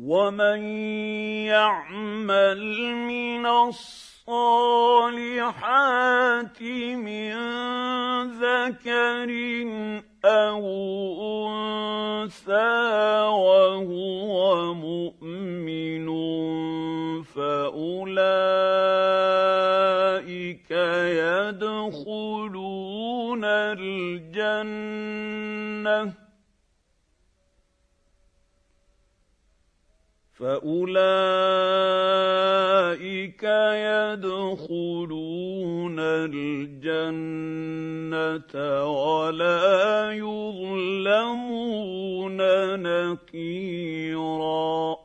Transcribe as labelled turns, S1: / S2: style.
S1: ومن يعمل من الصالحات من ذكر أو أنثى وهو مؤمن فأولئك يدخلون الجنة ولا يظلمون نقيرا.